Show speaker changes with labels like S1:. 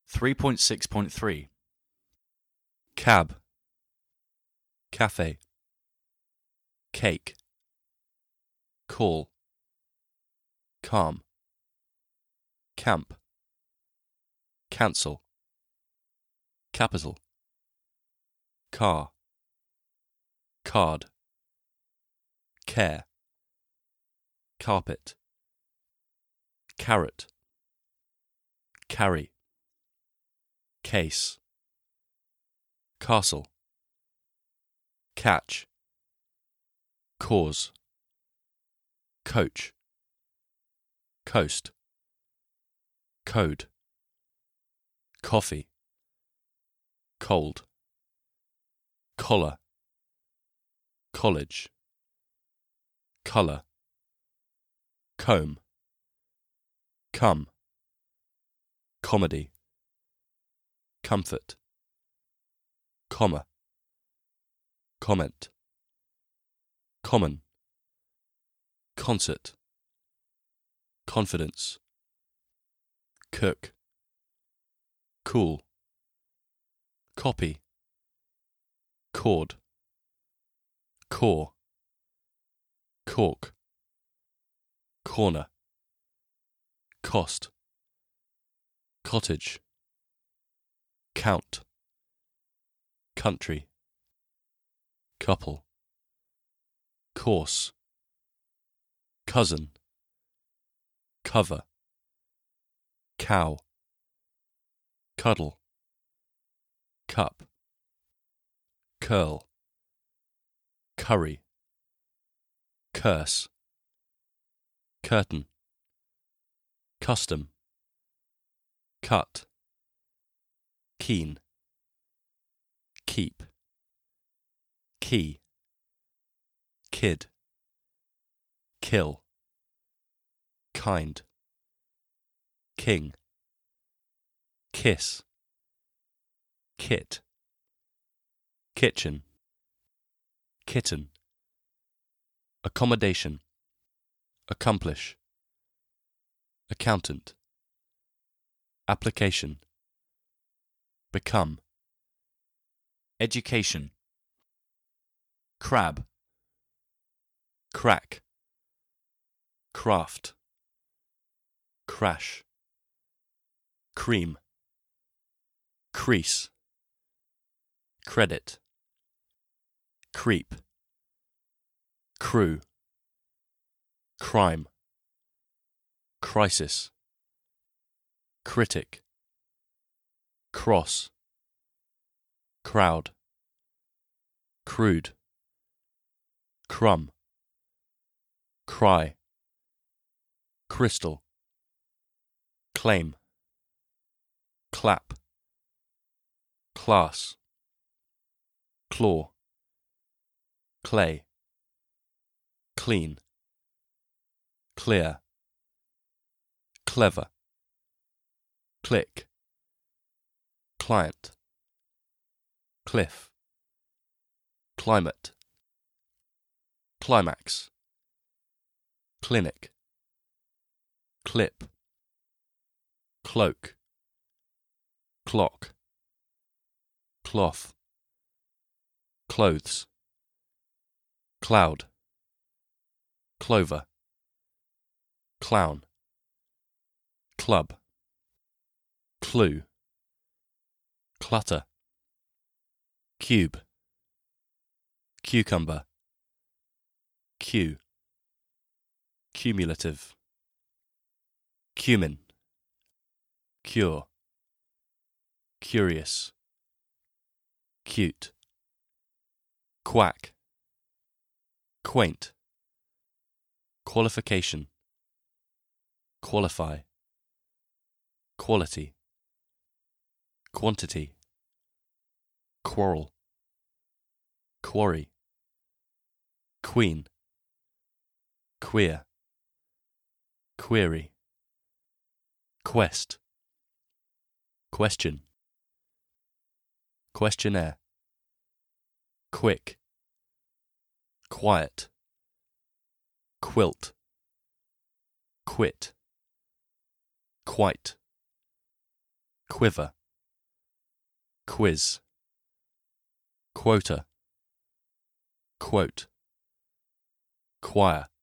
S1: 3.6.3 Cab, cafe, cake, call, calm, camp, cancel, capital, car, card, care, carpet, carrot, carry, case, castle, catch, cause, coach, coast, code, coffee, cold, collar, college, colour, comb, come, comedy, comfort, comma, comment, common, concert, confidence, cook, cool, copy, cord, core, cork, corner, cost, cottage, count, country, couple, course, cousin, cover, cow, cuddle, cup, curl, curry, curse, curtain, custom, cut, keen, keep, key, kid, kill, kind, king, kiss, kit, kitchen, kitten, accommodation, accomplish, accountant, application, become, education, crab, crack, craft, crash, cream, crease, credit, creep, crew, crime, crisis, critic, cross, crowd, crude, crumb, cry, crystal, claim, clap, class, claw, clay, clean, clear, clever, click, client, cliff, climate, climax, clinic, clip, cloak, clock, cloth, clothes, cloud, clover, clown, club, clue, clutter, cube, cucumber, cue, cumulative, cumin, cure, curious, cute, quack, quaint, qualification, qualify, quality, quantity, quarrel, quarry, queen, queer, query, quest, question, questionnaire, quick, quiet, quilt, quit, quite, quiver, quiz, quota, quote, choir.